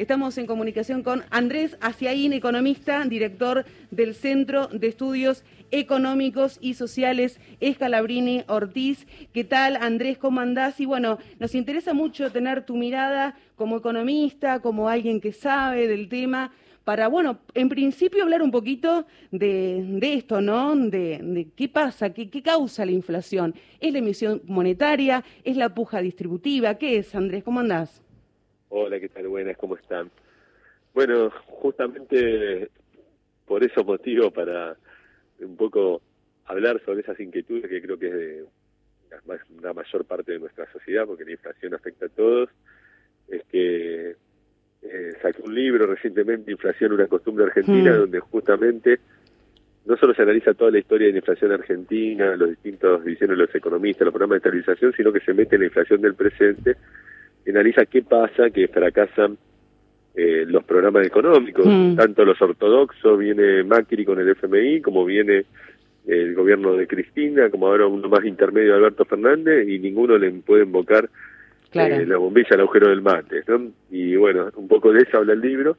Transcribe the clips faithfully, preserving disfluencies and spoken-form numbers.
Estamos en comunicación con Andrés Aciaín, economista, director del Centro de Estudios Económicos y Sociales Scalabrini Ortiz. ¿Qué tal, Andrés? ¿Cómo andás? Y bueno, nos interesa mucho tener tu mirada como economista, como alguien que sabe del tema, para, bueno, en principio hablar un poquito de, de esto, ¿no? De, de qué pasa, qué, qué causa la inflación. ¿Es la emisión monetaria? ¿Es la puja distributiva? ¿Qué es, Andrés? ¿Cómo andás? Hola, ¿qué tal? Buenas, ¿cómo están? Bueno, justamente por esos motivos, para un poco hablar sobre esas inquietudes que creo que es de la, la mayor parte de nuestra sociedad, porque la inflación afecta a todos, es que eh, saqué un libro recientemente, Inflación, una costumbre argentina, mm. donde justamente no solo se analiza toda la historia de la inflación argentina, los distintos divisiones de los economistas, los programas de estabilización, sino que se mete en la inflación del presente, y analiza qué pasa, que fracasan eh, los programas económicos, mm. tanto los ortodoxos, viene Macri con el F M I, como viene el gobierno de Cristina, como ahora uno más intermedio de Alberto Fernández, y ninguno le puede invocar claro. eh, la bombilla al agujero del mate, ¿no? Y bueno, un poco de eso habla el libro.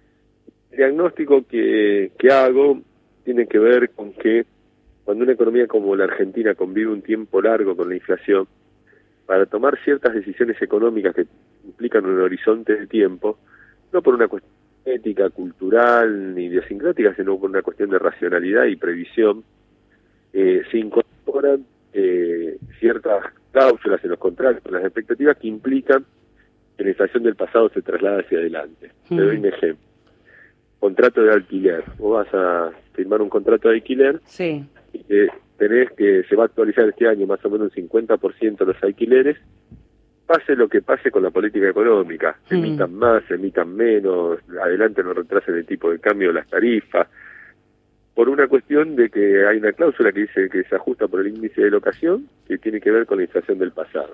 El diagnóstico que, que hago tiene que ver con que cuando una economía como la Argentina convive un tiempo largo con la inflación, para tomar ciertas decisiones económicas que implican un horizonte de tiempo, no por una cuestión ética, cultural, ni idiosincrática, sino por una cuestión de racionalidad y previsión, eh, se incorporan eh, ciertas cláusulas en los contratos, en las expectativas que implican que la inflación del pasado se traslada hacia adelante. Mm. Te doy un ejemplo. Contrato de alquiler. Vos vas a firmar un contrato de alquiler sí. y que tenés que, se va a actualizar este año más o menos un cincuenta por ciento de los alquileres, pase lo que pase con la política económica, mm. emitan más, emitan menos, adelante no retrasen el tipo de cambio, las tarifas, por una cuestión de que hay una cláusula que dice que se ajusta por el índice de locación, que tiene que ver con la inflación del pasado.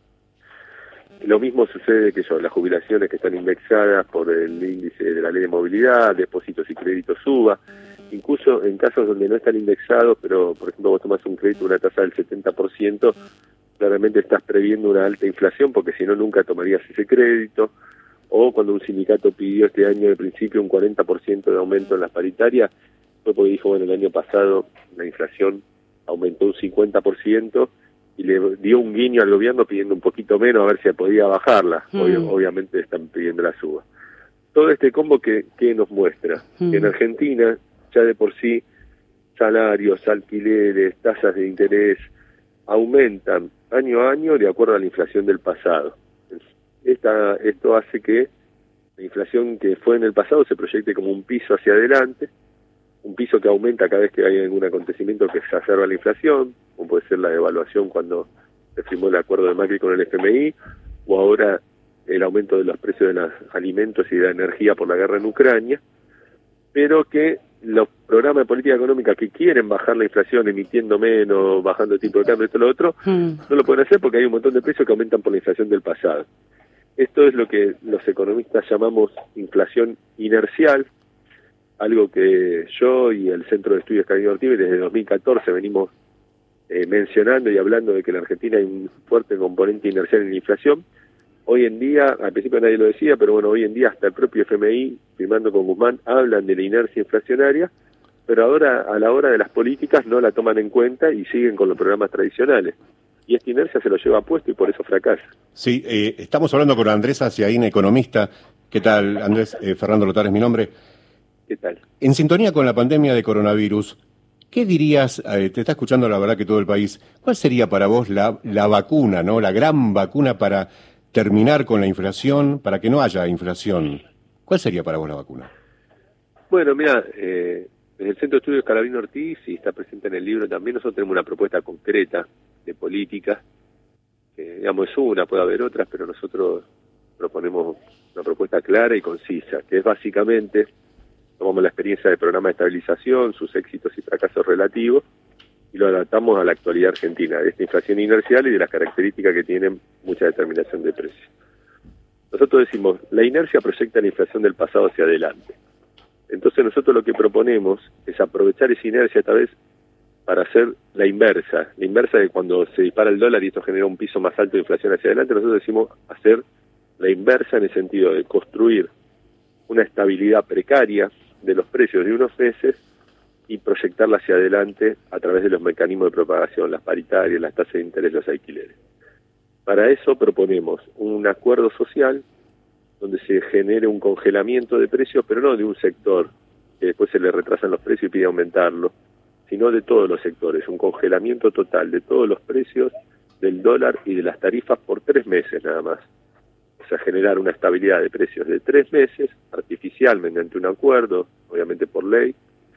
Lo mismo sucede que yo, las jubilaciones que están indexadas por el índice de la ley de movilidad, depósitos y créditos suba, incluso en casos donde no están indexados, pero por ejemplo vos tomás un crédito una tasa del setenta por ciento, claramente estás previendo una alta inflación porque si no nunca tomarías ese crédito, o cuando un sindicato pidió este año de principio un cuarenta por ciento de aumento en las paritarias, fue porque dijo, bueno, el año pasado la inflación aumentó un cincuenta por ciento, y le dio un guiño al gobierno pidiendo un poquito menos a ver si podía bajarla. Mm. Ob- obviamente están pidiendo la suba. Todo este combo que, que nos muestra mm. que en Argentina ya de por sí salarios, alquileres, tasas de interés aumentan año a año de acuerdo a la inflación del pasado. Esta, esto hace que la inflación que fue en el pasado se proyecte como un piso hacia adelante, un piso que aumenta cada vez que hay algún acontecimiento que exacerba la inflación, como puede ser la devaluación cuando se firmó el acuerdo de Macri con el F M I, o ahora el aumento de los precios de los alimentos y de la energía por la guerra en Ucrania, pero que los programas de política económica que quieren bajar la inflación emitiendo menos, bajando el tipo de cambio, esto y lo otro, mm. no lo pueden hacer porque hay un montón de precios que aumentan por la inflación del pasado. Esto es lo que los economistas llamamos inflación inercial, algo que yo y el Centro de Estudios Scalabrini Ortiz desde dos mil catorce venimos eh, mencionando y hablando de que en la Argentina hay un fuerte componente inercial en la inflación. Hoy en día, al principio nadie lo decía, pero bueno, hoy en día hasta el propio F M I, firmando con Guzmán, hablan de la inercia inflacionaria, pero ahora a la hora de las políticas no la toman en cuenta y siguen con los programas tradicionales. Y esta inercia se lo lleva puesto y por eso fracasa. Sí, eh, estamos hablando con Andrés Aciaín, economista. ¿Qué tal, Andrés? Eh, Fernando Lotara es mi nombre. ¿Qué tal? En sintonía con la pandemia de coronavirus, ¿qué dirías, eh, te está escuchando la verdad que todo el país, cuál sería para vos la, la vacuna, ¿no? La gran vacuna para terminar con la inflación, para que no haya inflación? ¿Cuál sería para vos la vacuna? Bueno, mira, eh, en el Centro de Estudios Scalabrini Ortiz, y está presente en el libro también, nosotros tenemos una propuesta concreta de política, que digamos es una, puede haber otras, pero nosotros proponemos una propuesta clara y concisa, que es básicamente, tomamos la experiencia del programa de estabilización, sus éxitos y fracasos relativos, y lo adaptamos a la actualidad argentina, de esta inflación inercial y de las características que tienen mucha determinación de precios. Nosotros decimos, la inercia proyecta la inflación del pasado hacia adelante. Entonces nosotros lo que proponemos es aprovechar esa inercia esta vez para hacer la inversa, la inversa de cuando se dispara el dólar y esto genera un piso más alto de inflación hacia adelante. Nosotros decimos hacer la inversa en el sentido de construir una estabilidad precaria de los precios de unos meses y proyectarla hacia adelante a través de los mecanismos de propagación, las paritarias, las tasas de interés, los alquileres. Para eso proponemos un acuerdo social donde se genere un congelamiento de precios, pero no de un sector, que después se le retrasan los precios y pide aumentarlo, sino de todos los sectores, un congelamiento total de todos los precios del dólar y de las tarifas por tres meses nada más. O sea, generar una estabilidad de precios de tres meses, artificial, mediante un acuerdo, obviamente por ley,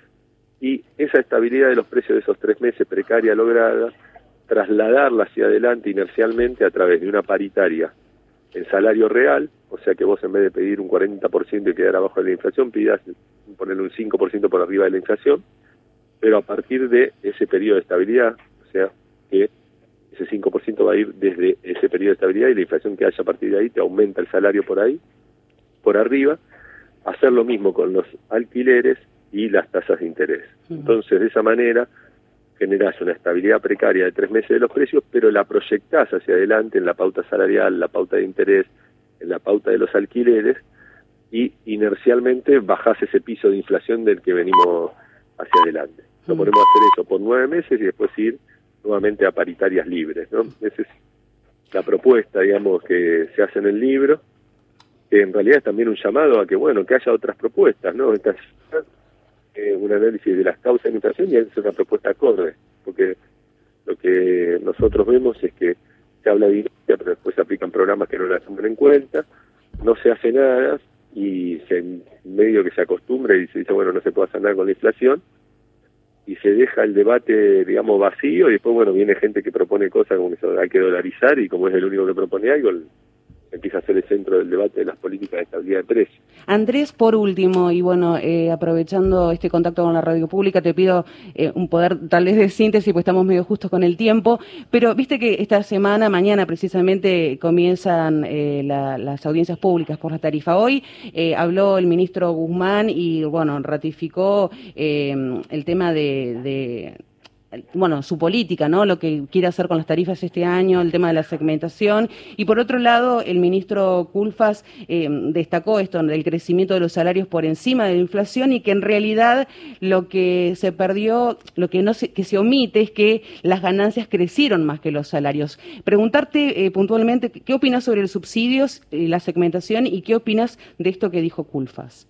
y esa estabilidad de los precios de esos tres meses precaria lograda, trasladarla hacia adelante inercialmente a través de una paritaria en salario real, o sea que vos en vez de pedir un cuarenta por ciento y quedar abajo de la inflación, pidas ponerle un cinco por ciento por arriba de la inflación, pero a partir de ese periodo de estabilidad, o sea que ese cinco por ciento va a ir desde ese periodo de estabilidad y la inflación que haya a partir de ahí te aumenta el salario por ahí, por arriba, hacer lo mismo con los alquileres y las tasas de interés. Entonces, de esa manera, generás una estabilidad precaria de tres meses de los precios, pero la proyectás hacia adelante en la pauta salarial, la pauta de interés, en la pauta de los alquileres, y inercialmente bajás ese piso de inflación del que venimos hacia adelante. Lo ponemos a hacer eso por nueve meses y después ir nuevamente a paritarias libres, ¿no? Esa es la propuesta, digamos, que se hace en el libro, que en realidad es también un llamado a que, bueno, que haya otras propuestas, ¿no? Esta es eh, un análisis de las causas de la inflación y es una propuesta acorde, porque lo que nosotros vemos es que se habla de industria, pero después se aplican programas que no la toman en cuenta, no se hace nada y se medio que se acostumbra y se dice, bueno, no se puede hacer nada con la inflación, y se deja el debate, digamos, vacío, y después, bueno, viene gente que propone cosas como que hay que dolarizar, y como es el único que propone algo, empieza a ser el centro del debate de las políticas de estabilidad de precios. Andrés, por último, y bueno, eh, aprovechando este contacto con la radio pública, te pido eh, un poder tal vez de síntesis, pues estamos medio justos con el tiempo, pero viste que esta semana, mañana precisamente, comienzan eh, la, las audiencias públicas por la tarifa. Hoy eh, habló el ministro Guzmán y, bueno, ratificó eh, el tema de... de bueno, su política, ¿no? Lo que quiere hacer con las tarifas este año, el tema de la segmentación. Y por otro lado, el ministro Culfas eh, destacó esto, el crecimiento de los salarios por encima de la inflación y que en realidad lo que se perdió, lo que no se, que se omite es que las ganancias crecieron más que los salarios. Preguntarte eh, puntualmente, ¿qué opinas sobre los subsidios, eh, la segmentación y qué opinas de esto que dijo Culfas?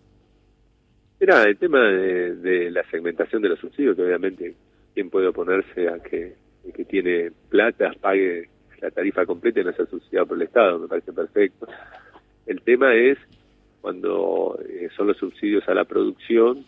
Mira, el tema de, de la segmentación de los subsidios, que obviamente quién puede oponerse a que el que tiene plata pague la tarifa completa y no sea subsidiado por el Estado, me parece perfecto. El tema es cuando eh, son los subsidios a la producción,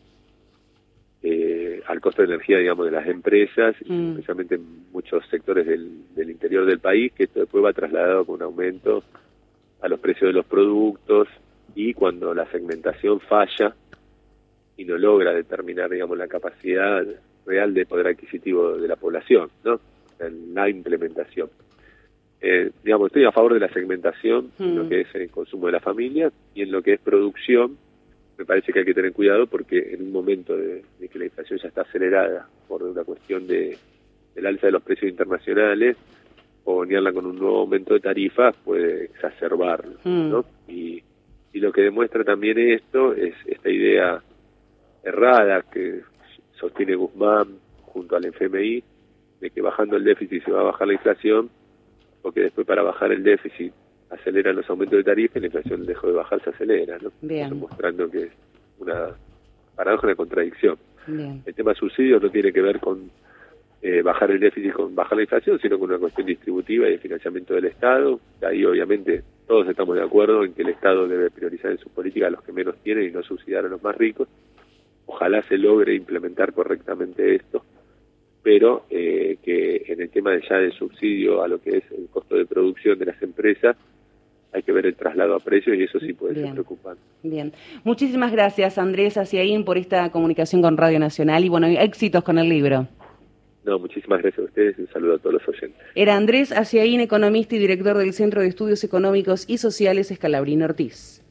eh, al costo de energía, digamos, de las empresas, mm. y especialmente en muchos sectores del, del interior del país, que esto después va trasladado con un aumento a los precios de los productos, y cuando la segmentación falla y no logra determinar, digamos, la capacidad real de poder adquisitivo de la población, ¿no? En la implementación. Eh, digamos, estoy a favor de la segmentación mm. en lo que es el consumo de la familia, y en lo que es producción, me parece que hay que tener cuidado porque en un momento de, de que la inflación ya está acelerada por una cuestión de del alza de los precios internacionales, o unirla con un nuevo aumento de tarifas puede exacerbarlo, mm. ¿no? Y, y lo que demuestra también esto es esta idea errada que sostiene Guzmán junto al F M I, de que bajando el déficit se va a bajar la inflación, porque después para bajar el déficit aceleran los aumentos de tarifa y la inflación dejó de bajar, se acelera, ¿no? Bien. Eso mostrando que es una paradoja, una contradicción. Bien. El tema de subsidios no tiene que ver con eh, bajar el déficit, con bajar la inflación, sino con una cuestión distributiva y de financiamiento del Estado. Ahí obviamente todos estamos de acuerdo en que el Estado debe priorizar en su política a los que menos tienen y no subsidiar a los más ricos. Ojalá se logre implementar correctamente esto, pero eh, que en el tema de ya del subsidio a lo que es el costo de producción de las empresas, hay que ver el traslado a precios y eso sí puede Bien. ser preocupante. Bien. Muchísimas gracias, Andrés Aciaín, por esta comunicación con Radio Nacional y, bueno, éxitos con el libro. No, muchísimas gracias a ustedes y un saludo a todos los oyentes. Era Andrés Aciaín, economista y director del Centro de Estudios Económicos y Sociales Scalabrini Ortiz.